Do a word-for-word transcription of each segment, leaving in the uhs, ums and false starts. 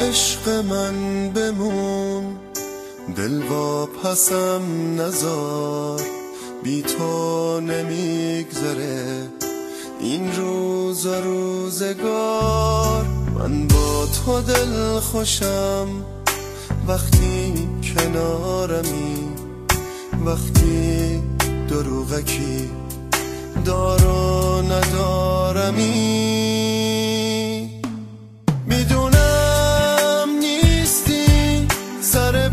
عشق من بمون، دل واپسم نذار، بی تو نمیگذره این روز و روزگار. من با تو دل خوشم وقتی کنارمی، وقتی دروغکی دار و ندارمی. میدونم نیستی سر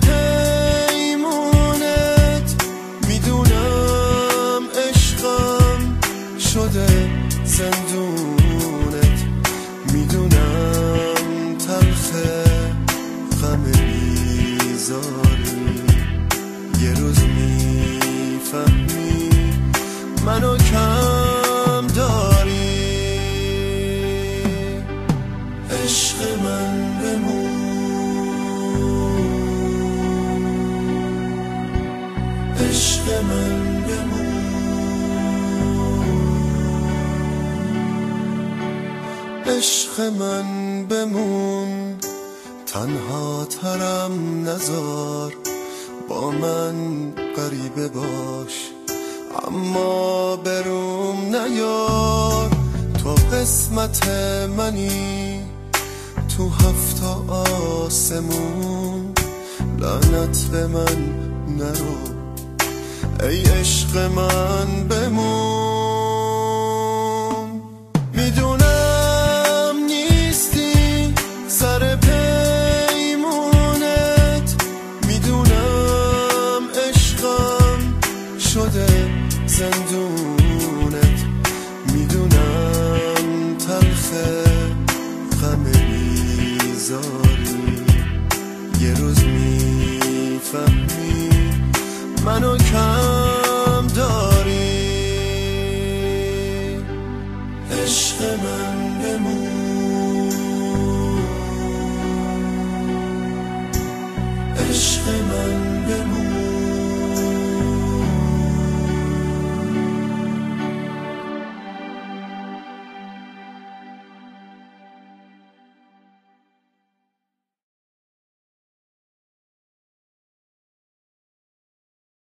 پیمونت، میدونم عشقم شده زندونت، میدونم تلخه غم بیزاری، یه روز میفهمی منو کم داری. عشق من بمون، عشق من بمون، عشق من بمون. تنها ترم نذار، با من غریبه باش، اما بروم نیار. تو قسمت منی تو هفت آسمون، لعنت به من نرو ای عشق من بمون.